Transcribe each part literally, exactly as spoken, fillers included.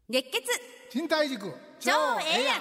熱血賃貸塾超ええやん。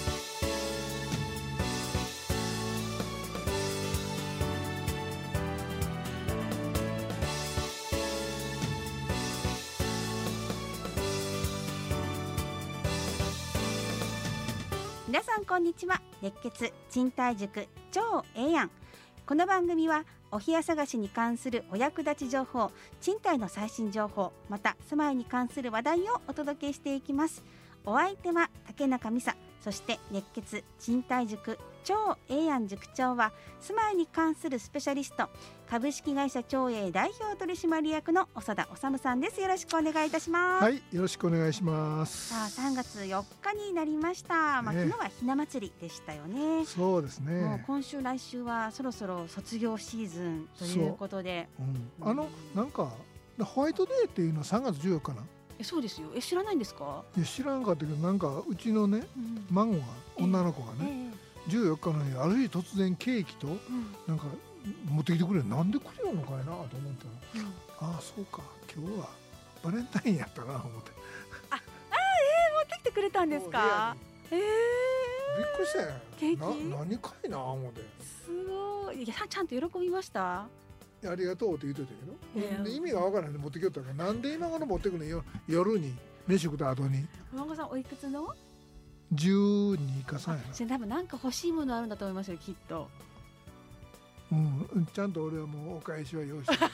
皆さんこんにちは。熱血賃貸塾超ええやん。この番組はお部屋探しに関するお役立ち情報、賃貸の最新情報、また住まいに関する話題をお届けしていきます。お相手は竹中美沙、そして熱血賃貸塾超ええやん塾長は住まいに関するスペシャリスト、株式会社超え代表取締役の長田治さんです。よろしくお願いいたします。 はい、よろしくお願いします。 さあさんがつよっかになりました、まあ、 ね、 昨日はひな祭りでしたよね。 そうですね。 もう今週来週はそろそろ卒業シーズンということで、 う、うん、あのなんかホワイトデーっていうのはさんがつじゅうよっかな。 えそうですよ。え知らないんですか？ いや知らんかったけど、なんかうちのね、うん、孫が女の子がね、えー、じゅうよっかの日ある日突然ケーキと、うん、なんか持ってきてくれる。なんでくれるのかいなと思ったら、うん、ああそうか、今日はバレンタインやったなと思ってああ、えー、持ってきてくれたんですか？えー、びっくりしたよ。 ケーキな何かいな思って。 すごい。いやちゃんと喜びました。 ありがとうって言ってたけど、えー、で意味がわからないで持ってきよったから、なんで今頃持ってくるのよ、夜に飯食った後に。 お孫さんおいくつの？ じゅうにかさんやな。 多分なんか欲しいものあるんだと思いますよ、きっと。 うん、ちゃんと俺はもうお返しは用意してる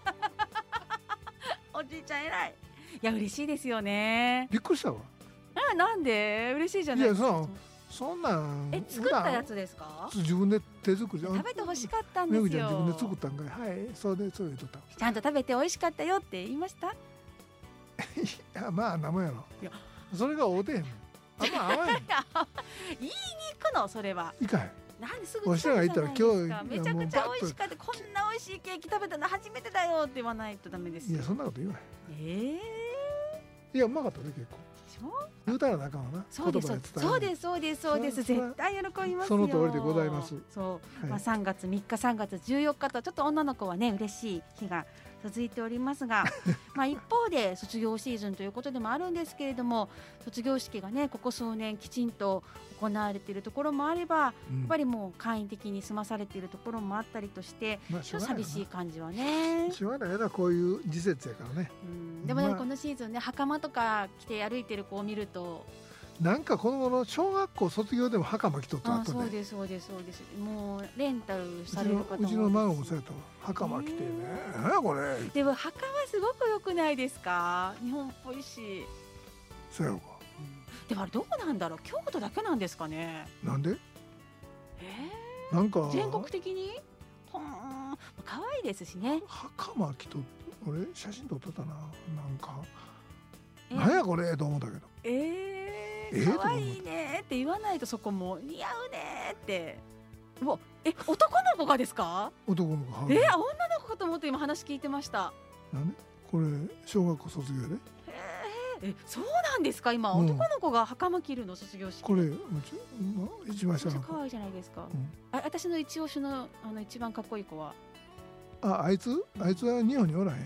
おじいちゃん偉い。いや嬉しいですよね。 びっくりしたわ。 あ、なんで嬉しいじゃないですか。 いや そ, そんなんえ作ったやつですか？ 自分で手作りで食べて欲しかったんですよ。 めぐちゃん自分で作ったんかい。はい、そうでそう言うとった。 ちゃんと食べて美味しかったよって言いました？いやまあ何もやろ。いやそれが合うてへん。あんま合わへん言いに行くのそれは。 いいかい。 なんですぐ来たじゃないですか。めちゃくちゃ美味しかった。こんな美味しいケーキ食べたの初めてだよって言わないとダメですよ。 いやそんなこと言わない。 ええー、 いやうまかったね結構。言うたらなあかんわな。 そうですそうですそうですそうです。絶対喜びますよ。 その通りでございます。 そう、はい、まあ、さんがつみっかさんがつじゅうよっかとちょっと女の子はね嬉しい日が続いておりますがまあ一方で卒業シーズンということでもあるんですけれども、卒業式がねここ数年きちんと行われているところもあれば、うん、やっぱりもう簡易的に済まされているところもあったりとして、まあ、ちょっと寂しい感じはね。 しょうがないな、こういう時節やからね。 うん、でもね、まあ、このシーズンね袴とか着て歩いてる子を見るとなんかこの頃小学校卒業でも袴着とった後で、 そうですそうですそうです。もうレンタルされる方も多いです。 うちの孫もそうやったわ。袴着てね、何これ。 でも袴すごく良くないですか？日本っぽいし。 そうやろか、 うん、でもあれどこなんだろう、京都だけなんですかね。 なんで？ えー、 なんか全国的にほん可愛いですしね。 袴着と俺写真撮ってたな。なんか何やこれと思ったけど、 えー、可愛いねって言わないと、そこも似合うねって。うわ、え、男の子がですか？ 男の子。 えー、女の子かと思って今話聞いてました。 なんでこれ小学校卒業で、 えー、えそうなんですか。今、うん、男の子が袴着るの卒業式。 これ一番下の子可愛いじゃないですか、うん、あ私の一押しの、あの一番かっこいい子はあ、あいつあいつは日本におらへんや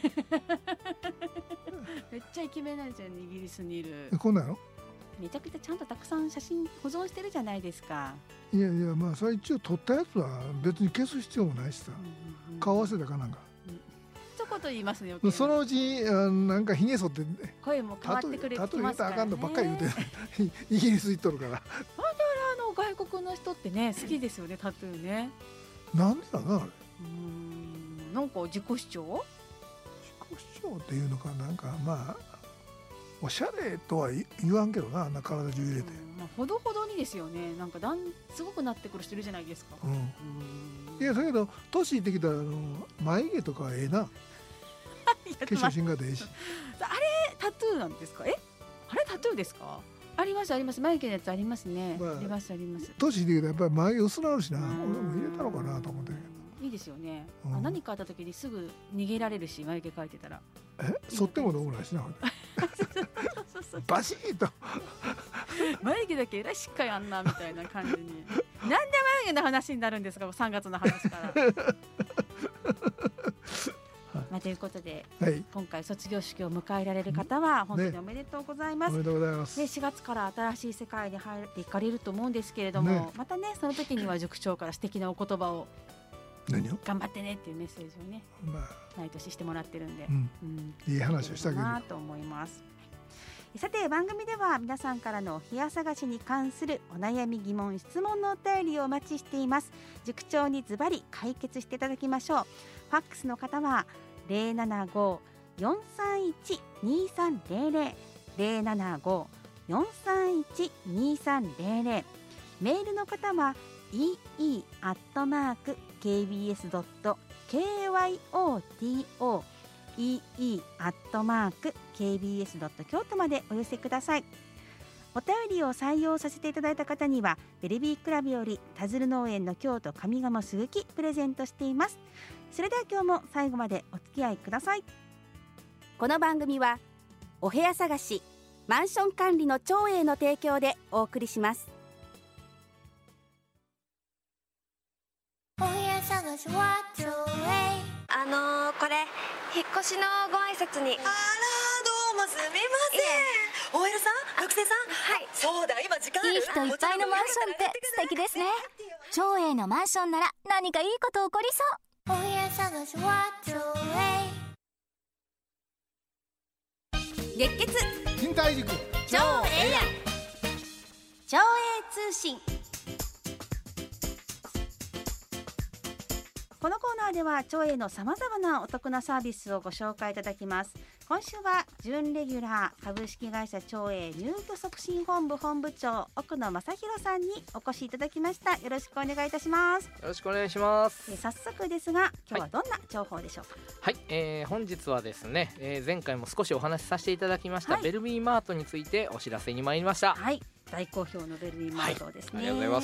めっちゃイケメンなんですよね、イギリスにいる。 こんなのめちゃくちゃちゃんとたくさん写真保存してるじゃないですか。 いやいや、まあそれ一応撮ったやつは別に消す必要もないしさ、うんうん、顔合わせたかなんか、うん、 一言言いますね。 そのうちなんかひげ剃って声も変わってくれてきますからね。 あかんのばっかり言うてイギリス行っとるから。なんであの外国の人ってね好きですよね、タトゥーね。 なんでだなあれ。 うーん、なんか自己主張自己主張っていうのか、なんかまあおしゃれとは言わんけどな、あんな体中入れて、 うん、まあ、ほどほどにですよね。なんかだんすごくなってくる人いるじゃないですか、うん、 いやだけど年いってきたらあの眉毛とかはええな化粧品がでええしあれタトゥーなんですか？えあれタトゥーですか？ありますあります。眉毛のやつありますね、まあ、ありますあります。 年いってきたらやっぱり眉毛薄なるしな、俺も入れたのかなと思ってるけど。 いいですよね、うん、あ何かあった時にすぐ逃げられるし、眉毛描いてたらえ剃ってもどうもないしなバシッと眉毛だけえらいしっかりあんなみたいな感じになんで眉毛の話になるんですか、さんがつの話からまあということで、 はい、 今回卒業式を迎えられる方は本当におめでとうございます、 ね、おめでとうございます。 でしがつから新しい世界に入っていかれると思うんですけれども、ね、またねその時には塾長から素敵なお言葉を何を頑張ってねっていうメッセージをね、まあ、毎年してもらってるんで、うんうん、いい話をしてあげるなと思います。さて番組では皆さんからのお部屋探しに関するお悩み疑問質問のお便りをお待ちしています。塾長にズバリ解決していただきましょう。ファックスの方は ゼロななご よんさんいち にさんゼロゼロ ゼロななご よんさんいち にさんゼロゼロ メールの方は イーイー アットマーク ケービーエス ドット ケーワイオーティーオーイーイー アットマーク ケービーエス ドット 京都までお寄せください。お便りを採用させていただいた方にはベルビークラブより田鶴農園の京都上賀茂すぐきプレゼントしています。それでは今日も最後までお付き合いください。この番組はお部屋探しマンション管理の長英の提供でお送りします。 お部屋探しは長英。 あのー、これ引っ越しのご挨拶に。 あらどうもすみません。 オーエル さん学生さん。 はい、 そうだ今時間ある。 いい人いっぱいのマンションって素敵ですね。長英のマンションなら何かいいこと起こりそう。お部屋探しは長英。 熱血賃貸塾超ええやん超英通信。このコーナーでは超英のさまざまなお得なサービスをご紹介いただきます。今週は準レギュラー株式会社超英入居促進本部本部長奥野正弘さんにお越しいただきました。よろしくお願いいたします。 よろしくお願いします。 え早速ですが今日はどんな情報でしょうか。 はい、えー、本日はですね、えー、前回も少しお話しさせていただきました、はい、ベルビーマートについてお知らせに参りました。 はい、大好評のベルビーマートですね、 はい、ありがとうございます。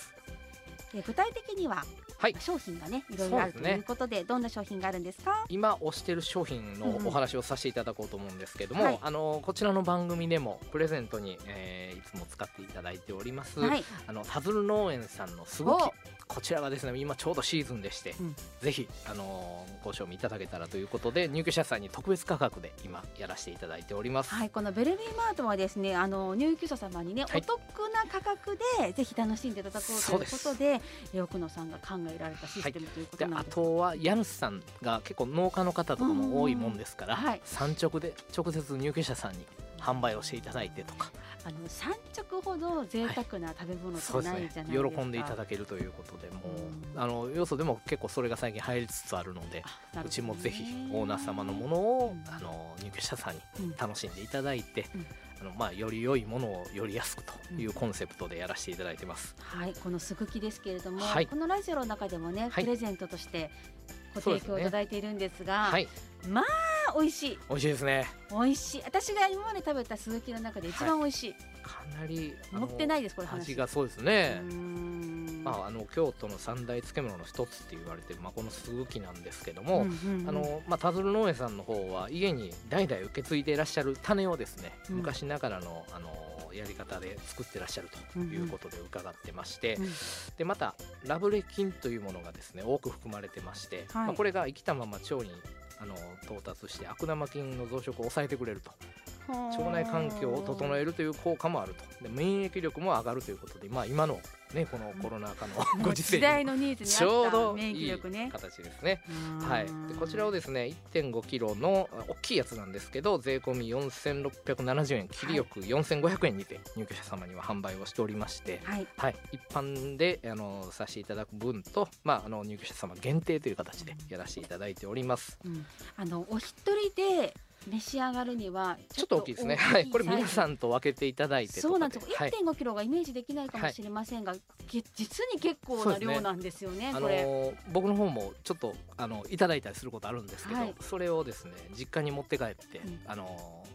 え具体的にははい、商品がねいろいろあるということで、どんな商品があるんですか。 今推している商品のお話をさせていただこうと思うんですけども、 うんはい、 あのこちらの番組でもプレゼントに、えー、いつも使っていただいております、はい、あの田鶴農園さんのすごき、こちらがですね今ちょうどシーズンでして、うん、ぜひ、あのー、ご賞味いただけたらということで入居者さんに特別価格で今やらせていただいております。 はい、このベルビーマートはですねあの入居者様にね、はい、お得な価格でぜひ楽しんでいただこうということで奥野さんが考えられたシステム、はい、ということなんです。 であとは家主さんが結構農家の方とかも多いもんですから、はい、産直で直接入居者さんに販売をしていただいてとか、 あの産直ほど贅沢な食べ物ってないじゃないですか、はいね、喜んでいただけるということでもう、うん、あの要素でも結構それが最近入りつつあるので、ね、うちもぜひオーナー様のものを、うん、あの入居者さんに楽しんでいただいて、うんあのまあ、より良いものをより安くというコンセプトでやらせていただいてます、 うんはい、このすぐきですけれども、 はい、 このラジオの中でもね、はい、プレゼントとしてご提供いただいているんですが、 はい、 まあ美味しい美味しいですね。 美味しい。私が今まで食べたすぐきの中で一番美味しい、はい、 かなり持ってないですこれ話味が。そうですね。うーん、まあ、あの京都の三大漬物の一つって言われてる、まあ、このすぐきなんですけども、うんうんうん、あのまあ、田鶴農園さんの方は家に代々受け継いでいらっしゃる種をですね、うん、昔ながらの、あのやり方で作ってらっしゃるということで伺ってまして、うんうん、でまたラブレ菌というものがですね多く含まれてまして、はい、まあ、これが生きたまま腸にあの到達して悪玉菌の増殖を抑えてくれると、腸内環境を整えるという効果もあると、で免疫力も上がるということで、まあ、今の、ね、このコロナ禍のご時世にちょうどいい形ですね。はい、でこちらをですね いってんごキロの大きいやつなんですけど税込みよんせんろっぴゃくななじゅうえん、切りよくよんせんごひゃくえんにて入居者様には販売をしておりまして、はいはい、一般であのさせていただく分と、まあ、あの入居者様限定という形でやらせていただいております、うん、 あのお一人で召し上がるにはちょっと大きいですね。はい、これ皆さんと分けていただいてとかで、 そうなんです。いってんごキロがイメージできないかもしれませんが、はい、実に結構な量なんですよね。これ、 あのー、僕の方もちょっとあのいただいたりすることあるんですけど、はい、それをですね実家に持って帰って、うん、あのー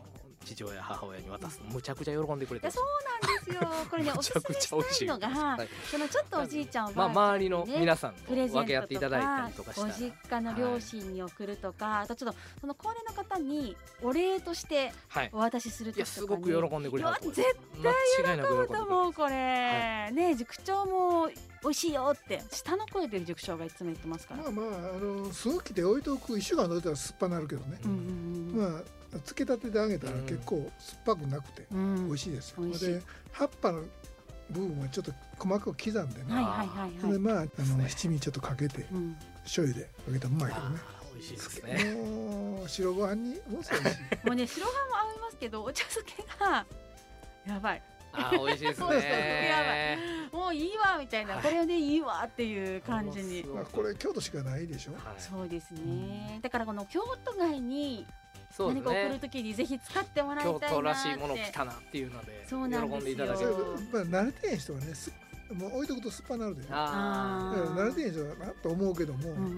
父親母親に渡すとむちゃくちゃ喜んでくれてる。 そうなんですよ。これねおすすめしたいのが、はい、そのちょっとおじいちゃんおばあちゃん、ね、 まあ、周りの皆さんと分け合っていただいたりとかしたら、 ご実家の両親に送るとか、はい、あとちょっとその高齢の方にお礼としてお渡しするとか、ね、はい、いやすごく喜んでくれたと思う。 絶対喜ぶと思うこれ、はい、ね塾長も美味しいよって下の声で塾長がいつも言ってますから。 まあまああのすぐきで置いておくいっしゅうかん置いたら酸っぱなるけどね、うんうんうん、まあ漬けたてであげたら結構酸っぱくなくて美味しいですよ、うん、で葉っぱの部分はちょっと細かく刻んでね、はいはいはいはい、でまあ、あの七味ちょっとかけて、うん、醤油でかけたらうまいけどね。 美味しいですね。 もう白ご飯にもそう美味しい。 もうね白ご飯も合いますけどお茶漬けがやばい。 あ美味しいですね。 やばい。もういいわみたいな、はい、これでいいわっていう感じに。 まあこれ京都しかないでしょ。はい、 そうですね。だからこの京都街に何か送るときにぜひ使ってもらいたいなって。 京都らしいもの来たなっていうので喜んでいただける。 まあ慣れてん人はねもう置いとくと酸っぱなるで。ああ。慣れてん人はなと思うけども。うんうんうん。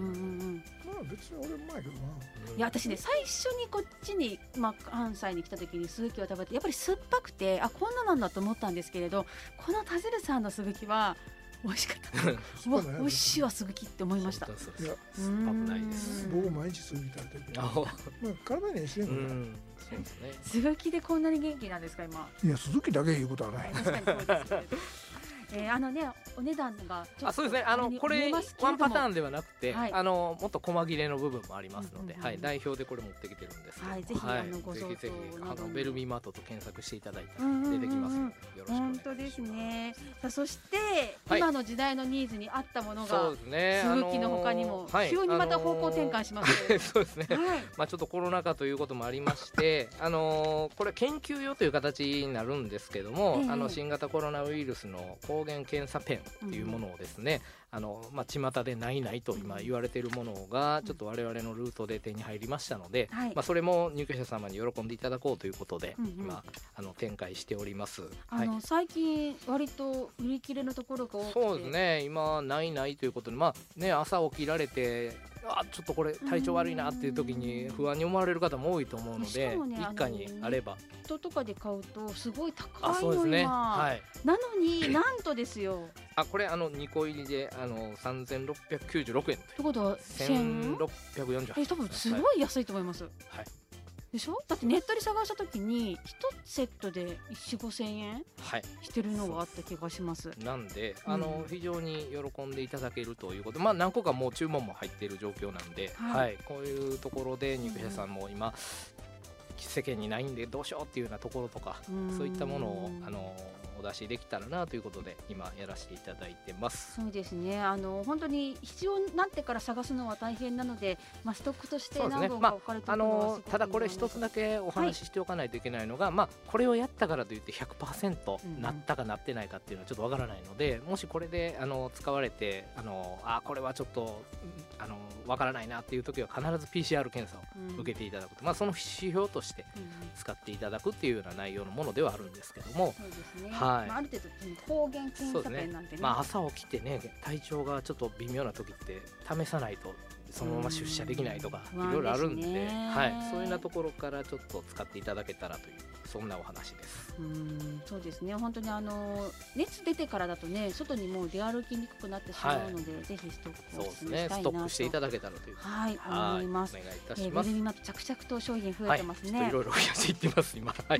まあ別に俺うまいけどな。 いや私ね最初にこっちに、まあ、関西に来た時にすぐきを食べてやっぱり酸っぱくてあこんななんだと思ったんですけれどこの田鶴さんのすぐきは美味しかったうわ美味しいわすぐきって思いました。いや酸っぱくないです。 僕毎日すぐき食べてる。まあ体にしてるのかな。 そうですね。 すぐきでこんなに元気なんですか今。 いやすぐきだけ言うことはない。 確かにそうですけれどえー、あのねお値段があそうですねあのこれワンパターンではなくて、はい、あのもっと細切れの部分もありますので、うんうんうん、はい、代表でこれ持ってきてるんですけど、はい、ぜひ、はい、あのごぜひぜひあのベルミマートと検索していただいたら出てきますので、うんうん、よろしくお願いします。 本当ですね。さあそして、はい、今の時代のニーズに合ったものがそうですねすぐきの他にも、はい、急にまた方向転換しますけれど、 あのー、そうですね、はい、まあちょっとコロナ禍ということもありましてあのー、これ研究用という形になるんですけども、えー、あの新型コロナウイルスの抗原検査ペンっていうものをですね、うん、あのまあ巷でないないと今言われているものがちょっと我々のルートで手に入りましたので、うん、まあそれも入居者様に喜んでいただこうということで、うんうん、今あの展開しております。 あの、はい、最近割と売り切れのところが多くてそうですね今ないないということでまあね朝起きられてあちょっとこれ体調悪いなっていう時に不安に思われる方も多いと思うので、ね、一家にあればネットとかで買うとすごい高いのあそうですね、はい、 なのになんとですよあこれあのにこ入りであのさんぜんろっぴゃくきゅうじゅうろくえんってことはせんろっぴゃくよんじゅうはちえ多分すごい安いと思います、はい、でしょだってネットで探した時にいちセットでよん、ごせんえんしてるのがあった気がします、はい、 なんであの、うん、非常に喜んでいただけるということまあ何個かもう注文も入っている状況なんで、はいはい、こういうところで入居者さんも今、うん世間にないんでどうしようっていうようなところとかそういったものをあのお出しできたらなということで今やらせていただいてます。 そうですねあの本当に必要になってから探すのは大変なので、まあ、ストックとして何本か置かれているのはすごくいいなと、まあ、 ただこれ一つだけお話ししておかないといけないのが、はいまあ、これをやったからといって ひゃくパーセント なったかなってないかっていうのはちょっとわからないので、うん、もしこれであの使われてあのあこれはちょっとあのわからないなっていう時は必ず ピーシーアール 検査を受けていただくと、うんまあ、その指標として使っていただくっていうような内容のものではあるんですけどもそうですね、はいまあ、ある程度抗原検査ペンなんてね、 ねまあ、朝起きてね体調がちょっと微妙な時って試さないとそのまま出社できないとかいろいろあるんで、ねはい、そういうようなところからちょっと使っていただけたらというそんなお話です。 うんそうですね本当にあの熱出てからだとね外にもう出歩きにくくなってしまうので、はい、ぜひストックをお勧めしたいなと、ね、 ストックしていただけたらというはい思います。 お願いいたします。 ベルミマット着々と商品増えてますね。 はい、いろいろ増やしていってます今。はい。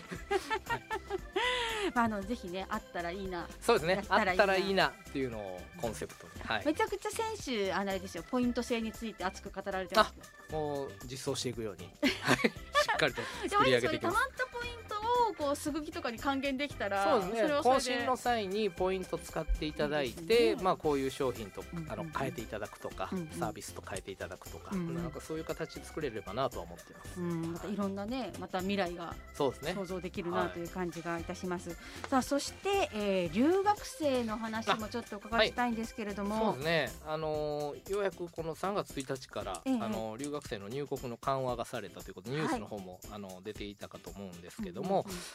まあ、あのぜひねあったらいいなそうですねあったらいいなっていうのをコンセプトに、はい、 めちゃくちゃ選手あれですよポイント制について熱く語られてますけどもう実装していくようにしっかりと作り上げていきます。 たまったポイントをこうすぐきとかに還元できたらそうですね更新の際にポイント使っていただいて、ねまあ、こういう商品とあの変えていただくとか、うんうん、サービスと変えていただくとか、うんうん、なんかそういう形作れればなとは思ってます、 うん、またいろんなねまた未来が想像できるなという感じがいたします、はい、さあそして、えー、留学生の話もちょっとお伺いしたいんですけれども、 はい、そうですね、あのー、ようやくこのさんがつついたちから、えーあのー、留学生の入国の緩和がされたということでニュースの方も、はい、あの出ていたかと思うんですけども、うんうんうん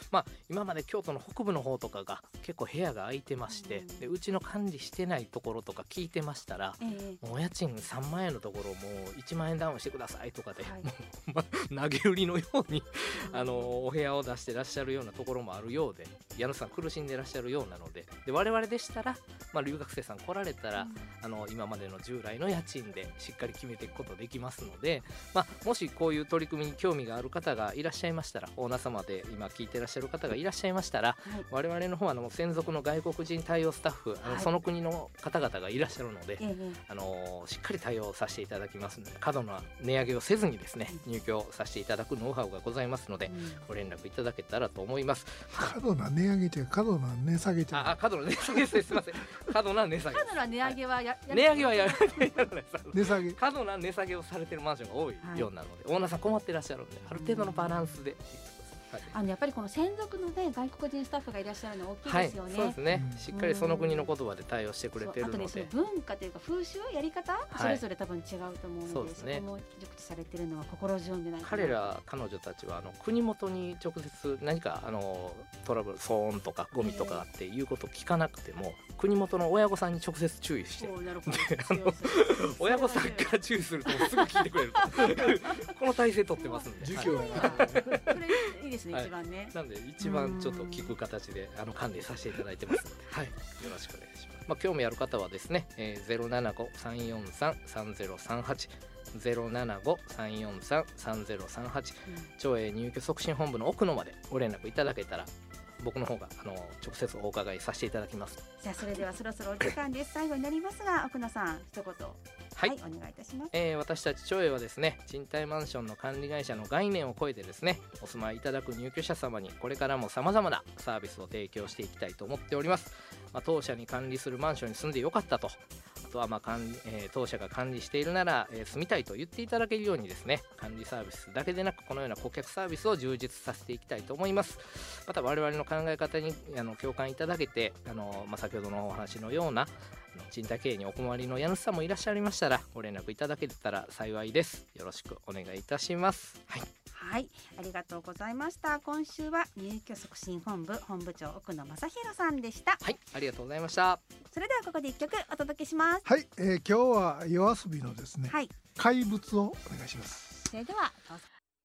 まあ、今まで京都の北部の方とかが結構部屋が空いてまして、うん、でうちの管理してないところとか聞いてましたら、えー、もうお家賃さんまんえんのところもういちまんえんダウンしてくださいとかで、はい、もう、まあ、投げ売りのようにあのお部屋を出してらっしゃるようなところもあるようで、家主さん苦しんでらっしゃるようなので、で我々でしたら、まあ、留学生さん来られたら、うん、あの今までの従来の家賃でしっかり決めていくことできますので、まあ、もしこういう取り組みに興味がある方がいらっしゃいましたら、オーナー様で今聞いてらっしゃる方がいらっしゃいましたら、はい、我々の方はあの専属の外国人対応スタッフ、あの、はい、その国の方々がいらっしゃるので、ええ、あのしっかり対応させていただきますので、過度な値上げをせずにですね、入居させていただくノウハウがございますので、うん、ご連絡いただけたらと思います。 過度な値上げというか過度な値下げというか、 あ、過度な値下げです。すみません。過度な値下げ。 過度な値上げはや、はい、 値上げはやらない値下げ。 過度な値下げをされているマンションが多いようなので、はい、オーナーさん困ってらっしゃるので、ある程度のバランスで。はい、 あのやっぱりこの専属の、ね、外国人スタッフがいらっしゃるのは大きいですよね。 はい、そうですね、うん、しっかりその国の言葉で対応してくれているので、あとね、 その文化というか風習やり方、はい、それぞれ多分違うと思うので、そうですね、そこも熟知されているのは心強いんじゃないかな。 彼ら彼女たちはあの国元に直接何かあのトラブル、騒音とかゴミとかっていうことを聞かなくても、国元の親御さんに直接注意して、親御さんから注意するとすぐ聞いてくれるとこの体制取ってますんで、 授業やな、それいいですね、はい、一番ね。 なんで一番ちょっと聞く形であの管理させていただいてますので、はい、よろしくお願いします。まあ、興味ある方はですね、えー、ゼロななご さんよんさん さんゼロさんはち ゼロななご さんよんさん さんゼロさんはち、町営入居促進本部の奥のまでご連絡いただけたら、僕の方があの直接お伺いさせていただきます。 じゃあそれではそろそろお時間です。最後になりますが、奥野さん一言、はい、はい、お願いいたします。 えー、私たち町営はですね、賃貸マンションの管理会社の概念を超えてですね、お住まいいただく入居者様にこれからも様々なサービスを提供していきたいと思っております。まあ、当社に管理するマンションに住んでよかったと、あとはまあ管理、えー、当社が管理しているなら、えー、住みたいと言っていただけるようにですね、管理サービスだけでなくこのような顧客サービスを充実させていきたいと思います。また我々の考え方にあの共感いただけて、あの、まあ、先ほどのお話のような賃貸経営にお困りの家主さんもいらっしゃいましたら、ご連絡いただけたら幸いです。よろしくお願いいたします。はい、 はい、ありがとうございました。今週は入居促進本部本部長奥野正弘さんでした。 はい、ありがとうございました。 それではここで一曲お届けします。 はい、えー、今日は夜遊びのですね、はい、怪物をお願いします。 それではどうぞ。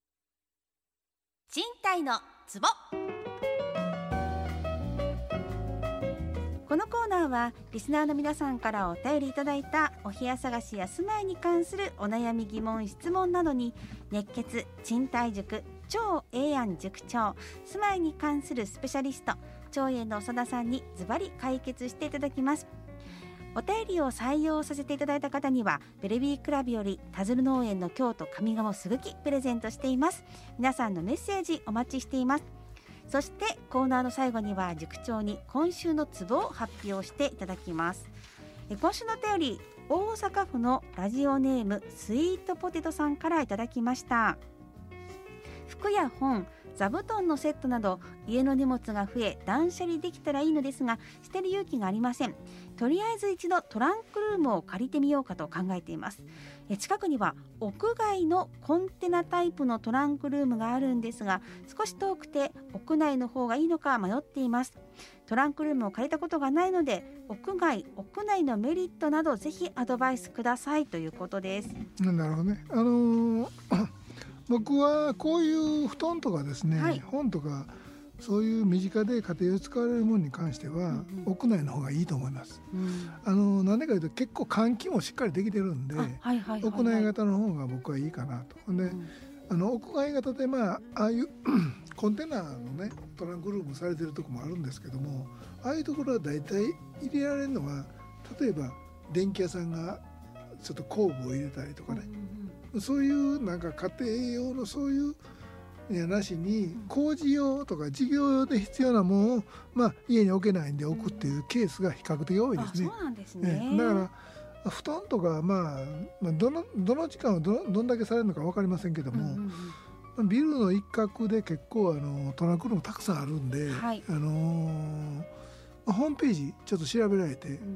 賃貸のツボ。このコーナーはリスナーの皆さんからお便りいただいたお部屋探しや住まいに関するお悩み、疑問、質問などに熱血賃貸塾超ええやん塾長、住まいに関するスペシャリスト長英の長田さんにズバリ解決していただきます。お便りを採用させていただいた方にはベルビークラブより田鶴農園の京都上賀茂すぐきプレゼントしています。皆さんのメッセージお待ちしています。そしてコーナーの最後には塾長に今週のツボを発表していただきます。今週のお便り、大阪府のラジオネームスイートポテトさんからいただきました。服や本、座布団のセットなど家の荷物が増え断捨離できたらいいのですが、捨てる勇気がありません。とりあえず一度トランクルームを借りてみようかと考えています。え近くには屋外のコンテナタイプのトランクルームがあるんですが、少し遠くて屋内の方がいいのか迷っています。トランクルームを借りたことがないので、屋外屋内のメリットなどぜひアドバイスくださいということです。 なるほどね。あのー、僕はこういう布団とかですね、はい、本とかそういう身近で家庭で使われるものに関しては、うんうん、屋内の方がいいと思います。うん、あのなんでかというと結構換気もしっかりできてるんで、はいはいはいはい、屋内型の方が僕はいいかなと。で、うん、あの屋外型で、まあ、ああいうコンテナのねトランクルームされてるとこもあるんですけども、ああいうところはだいたい入れられるのは、例えば電気屋さんがちょっと工具を入れたりとかね、うんうん、そういうなんか家庭用のそういうやなしに工事用とか事業用で必要なものを、まあ、家に置けないんで置くっていうケースが比較的多いですね。 あ、そうなんですね。 だから布団とか、まあ、まあどのどの時間は ど, どんだけされるのか分かりませんけども、うんうん、ビルの一角で結構あのトランクルームたくさんあるんで、はい、あのー、ホームページちょっと調べられて、うん、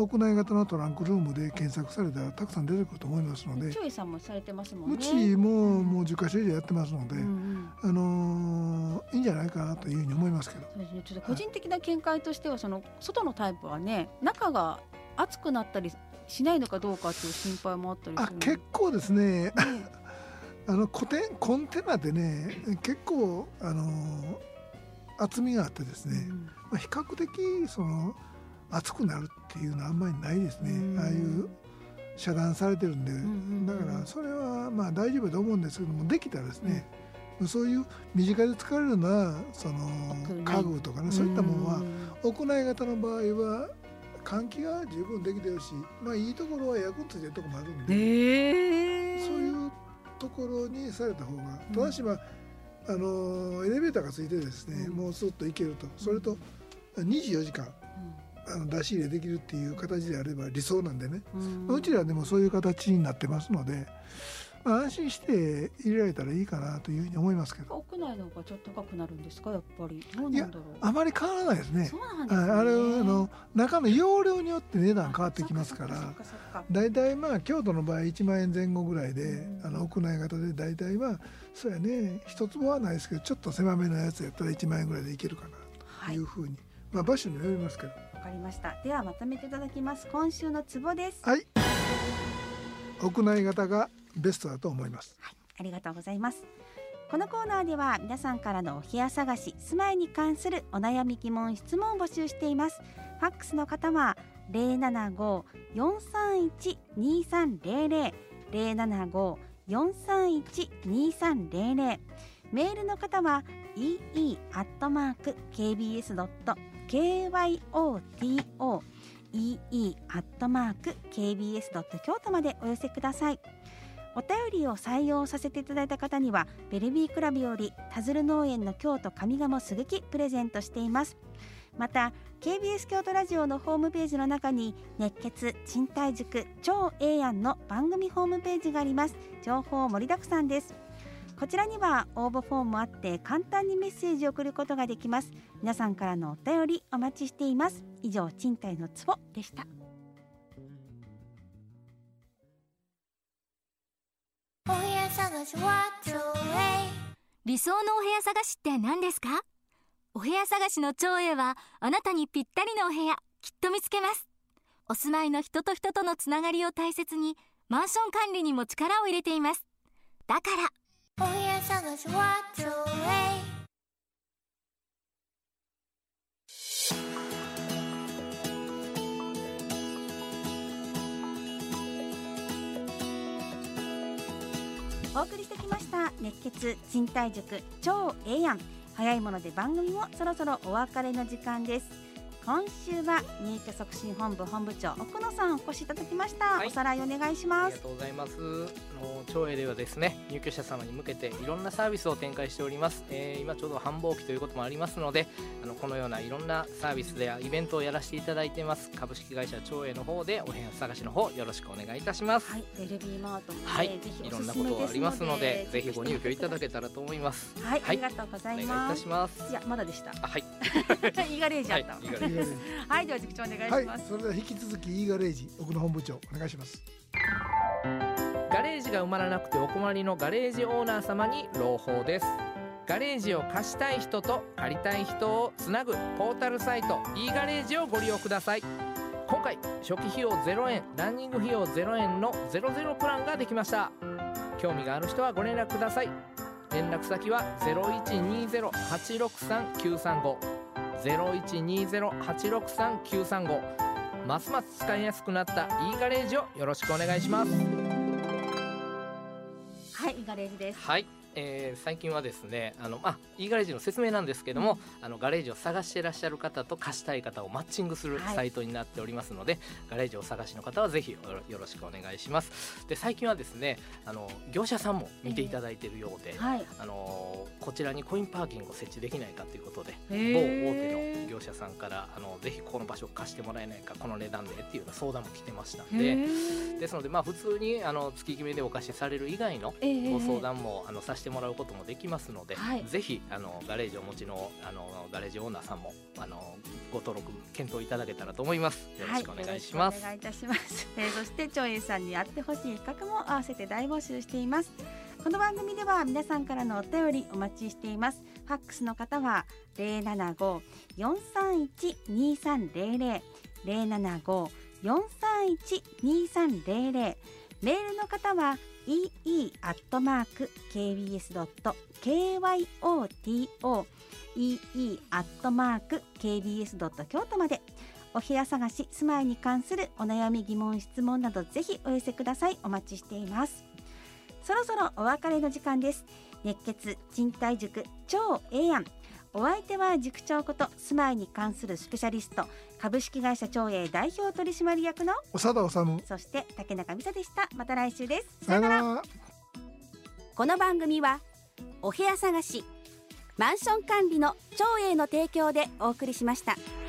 屋内型のトランクルームで検索されたらたくさん出てくると思いますので、 長江さんもされてますもんね。 うちももうじゅっかしょ以上やってますので、うんうん、あのー、いいんじゃないかなというふうに思いますけど。 そうですね、ちょっと個人的な見解としては、はい、その外のタイプはね、中が熱くなったりしないのかどうかっていう心配もあったりする。 あ、結構ですね、ねあのコテンコンテナでね、結構あのー、厚みがあってですね、うん、まあ、比較的その熱くなるっていうのはあんまりないですね、うん、ああいう遮断されてるんで、うんうんうん、だからそれはまあ大丈夫だと思うんですけども、できたらですね、うん、そういう身近で使われるようなその家具とかね、そういったものは屋内型の場合は換気が十分できてるし、まあいいところはエアコンついてるところもあるんで、えー、そういうところにされた方が、ただしまああのエレベーターがついてですね、うん、もうスッと行けると、それとにじゅうよじかん、うん、あの出し入れできるっていう形であれば理想なんでね、うん、うちらでもそういう形になってますので、まあ、安心して入れられたらいいかなというふうに思いますけど。 屋内の方がちょっと高くなるんですか、やっぱり。どうなんだろう。 いや、あまり変わらないですね。 そうなんですね。 あれあの中の容量によって値段変わってきますから、だいたいまあ京都の場合いちまんえんぜん後ぐらいで、うん、あの屋内型でだいたいはそうやね、一坪はないですけど、ちょっと狭めのやつやったらいちまんえんぐらいでいけるかなというふうに、はい、まあ場所によりますけど。 わかりました。ではまとめていただきます。今週のツボです。 はい、屋内型がベストだと思います。 はい、ありがとうございます。このコーナーでは皆さんからのお部屋探し、住まいに関するお悩み疑問質問を募集しています。ファックスの方は ゼロななご よんさんいち にさんゼロゼロ ゼロななご よんさんいち にさんゼロゼロ、メールの方は イーイー アットマーク ケービーエス ドット ケーワイオーティーオー イーイー アットマーク ケービーエス ドット 京都までお寄せください。お便りを採用させていただいた方にはベルビークラブより田鶴農園の京都上賀茂すぐきプレゼントしています。また ケービーエス 京都ラジオのホームページの中に熱血賃貸塾超ええやんの番組ホームページがあります。情報盛りだくさんです。こちらには応募フォームもあって簡単にメッセージを送ることができます。皆さんからのお便りお待ちしています。以上、賃貸のツボでした。 お部屋探しは超え理想のお部屋探しって何ですか？お部屋探しの超えはあなたにぴったりのお部屋きっと見つけます。お住まいの人と人とのつながりを大切にマンション管理にも力を入れています。だからお部屋探しは超えお送りしてきました熱血賃貸塾超ええやん。早いもので番組もそろそろお別れの時間です。今週は入居促進本部本部長奥野さんお越しいただきました、はい、おさらいお願いします。 ありがとうございます。あの超えではですね、入居者様に向けていろんなサービスを展開しております、えー、今ちょうど繁忙期ということもありますので、あのこのようないろんなサービスやイベントをやらせていただいています。株式会社超えの方でお部屋探しの方よろしくお願いいたします。 はい、ベルビーマートも、ね、 はい、 ぜひいろんなことがありますのでぜひご入居いただけたらと思います。 はい、はい、ありがとうございます。 お願いいたします。 いやまだでした。 あ、はい。 イーガレージあった。 はい、イーガレージはい、では塾長お願いします。 はい、それでは引き続きイーガレージ奥野本部長お願いします。 ガレージが埋まらなくてお困りのガレージオーナー様に朗報です。ガレージを貸したい人と借りたい人をつなぐポータルサイト e ガレージをご利用ください。今回初期費用ゼロえん、ランニング費用ゼロえんのゼロゼロプランができました。興味がある人はご連絡ください。連絡先は ゼロいちにゼロはちろくさんきゅうさんご ゼロいちにゼロはちろくさんきゅうさんご。ますます使いやすくなった e ガレージをよろしくお願いします。 はい、e ガレージです。 はい、えー、最近はですね、あの、まあ、e ガレージの説明なんですけども、うん、あのガレージを探していらっしゃる方と貸したい方をマッチングするサイトになっておりますので、はい、ガレージをお探しの方はぜひよろしくお願いします。で、最近はですね、あの業者さんも見ていただいているようで、えーはい、あのこちらにコインパーキングを設置できないかということで、某大手の業者さんからあのぜひこの場所を貸してもらえないか、この値段でっていうような相談も来てましたんで、ですのでまあ普通にあの月決めでお貸しされる以外のご相談もあのさせてもらうこともできますので、はい、ぜひあのガレージをお持ちのあのガレージオーナーさんもあのご登録検討いただけたらと思います。よろしくお願いします。 はい、お願いいたします。えー、そして長英さんにやってほしい企画も合わせて大募集しています。この番組では皆さんからのお便りお待ちしています。ファックスの方は ゼロななご よんさんいち にさんゼロゼロ ゼロななご よんさんいち にさんゼロゼロ、 メールの方は イーイー アットマーク ケービーエス ドット ケーワイオーティーオー イーイー アットマーク ケービーエス ドット 京都まで。お部屋探し、住まいに関するお悩み疑問質問などぜひお寄せください。お待ちしています。そろそろお別れの時間です。熱血賃貸塾超ええやん。お相手は塾長こと住まいに関するスペシャリスト、株式会社長英代表取締役の長田治、 そして竹中美沙でした。また来週です。 さよなら。 この番組はお部屋探し、マンション管理の長英の提供でお送りしました。